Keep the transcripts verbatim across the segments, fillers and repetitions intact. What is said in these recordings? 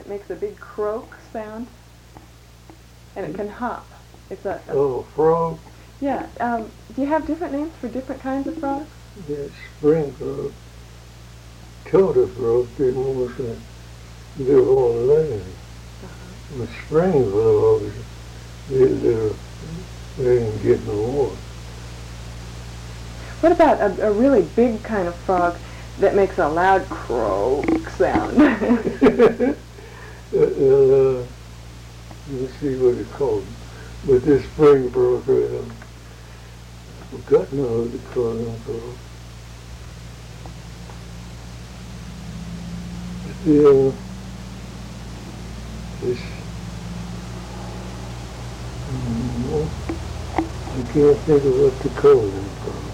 that makes a big croak sound, and it can hop. It's a, a Oh, frog? yeah. Um, do you have different names for different kinds of frogs? Yeah, spring frog. Turtle frog didn't want to live on land. Uh-huh. But spring frogs, they live, they didn't get no water. What about a, a really big kind of frog that makes a loud croak sound? uh, uh, let's see what it's called. But this spring frog, uh, I forgot now what to call them frogs. Yeah, this, mm, I can't think of what to call them frogs.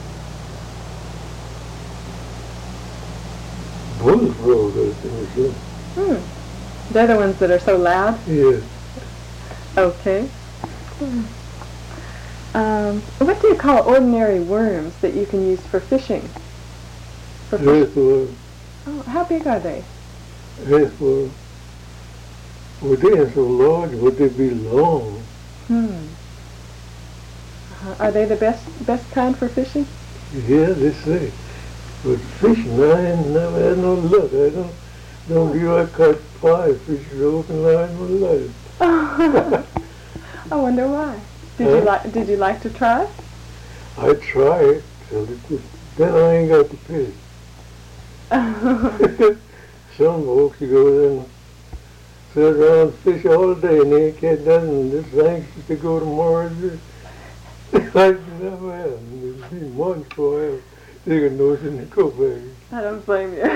Bullfrog, I think, yeah. Hmm. They're the ones that are so loud? Yeah. Okay. Hmm. Um, what do you call ordinary worms that you can use for fishing? For fish- Earthworm, oh, how big are they? earthworm. Well, they are so large, would they be long? Hmm. Uh, are they the best best kind for fishing? Yeah, they say. But fishing, I ain't never had no luck. I don't, don't do I caught five fish open line with life. I wonder why. Did Huh? you like Did you like to try? I tried, till it just, then I ain't got the fish. Some folks, you go there and sit around and fish all day and they ain't catch nothing and just anxious to go tomorrow. I never have. There's been months before I have take a notion to go back. I don't blame you.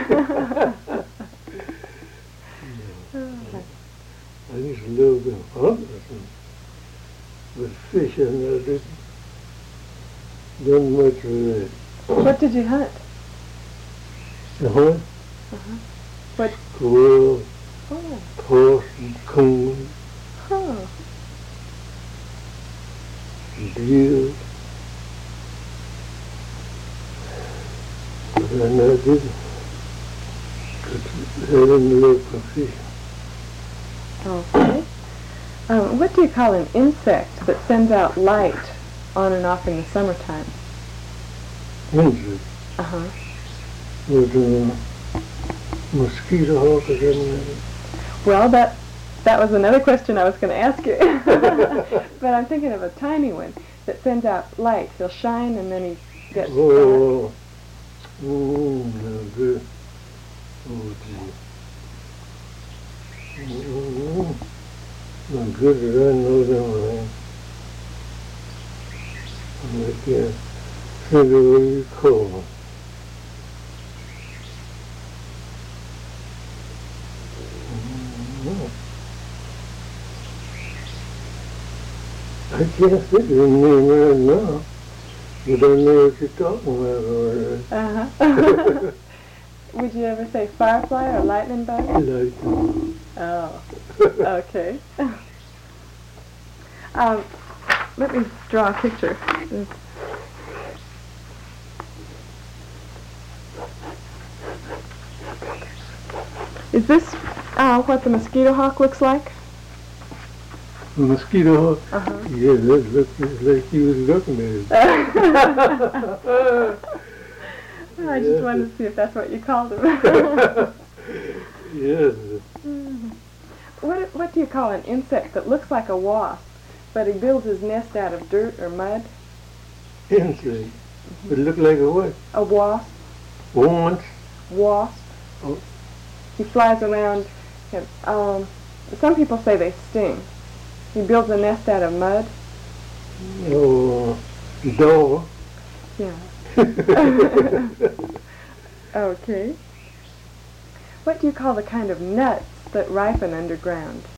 I used to love them hunting with fish and I didn't done much with that. What did you hunt? The hunt? Uh-huh. What? Squirrel, Oh. possum, coon, Huh. deer. But I never didn't. I didn't look for fish. Okay. Um, what do you call an insect that sends out light on and off in the summertime? Insect. Uh-huh. With a mosquito hawk or something. Well, that that was another question I was going to ask you. But I'm thinking of a tiny one that sends out light. He'll shine and then he gets dark. Oh, oh, no good. Oh, gee. Oh, no good that I know them, man. I can't think of what you call them. I can't think of the name right now. You don't know what you're talking about already. Uh-huh. Would you ever say firefly or lightning bug? Lightning. Oh, okay. um, let me draw a picture. Is this uh, what the mosquito hawk looks like? The mosquito hawk? Uh-huh. Yeah, that looked like he was looking at it. I just wanted to see if that's what you called him. Yes. What what do you call an insect that looks like a wasp, but he builds his nest out of dirt or mud? Insect. Mm-hmm. It looked like a what? A wasp. Once. Wasp. Oh. He flies around. Um, some people say they sting. He builds a nest out of mud. Oh, dog. Yeah. Okay. What do you call the kind of nuts that ripen underground?